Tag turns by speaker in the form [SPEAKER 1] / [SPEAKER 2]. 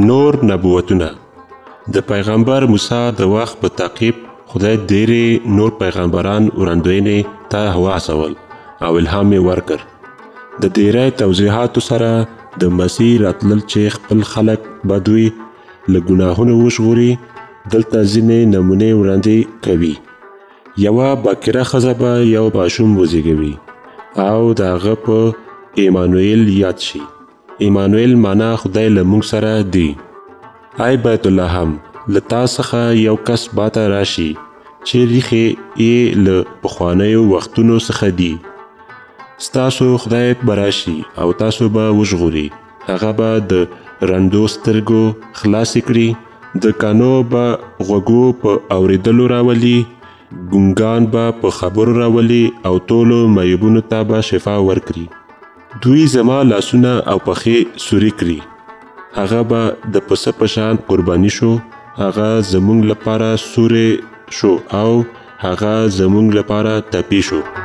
[SPEAKER 1] نور نبوتونه. د پیغمبر موسی د وخت په تعقیب خدای ډېرې نور پیغمبران وړاندوینې ته وهڅول او الهام یې ورکړ. د ډېری توضیحاتو سره د مسیح راتلل چې خپل خلک به دوی له ګناهونو وژغوري دلته ځینې نمونې وړاندې کوي. یوه باکره ښځه به یو ماشوم وزیږوي او د هغه په ایمانویل یاد شي. ایمانویل معنا خدای له موږ سره دی. ای بیت اللحم، له تا څخه یو کس باته راشي چې ریښې یې له پخوانیو وختونو څخه دي. ستاسو خدای به راشي او تاسو به وژغوري. هغه به د رندو سترګو خلاصې کړي، د کانو به غوږو په اورېدلو راولي، ګونګان به په خبرو راولي او ټولو معیوبونو ته به شفا ورکړي. دوی زما لاسونه او پښې سوري کړي. هغه به د پسه په شان قرباني شو. هغه زموږ لپاره سوری شو او هغه زموږ لپاره ټپي شو.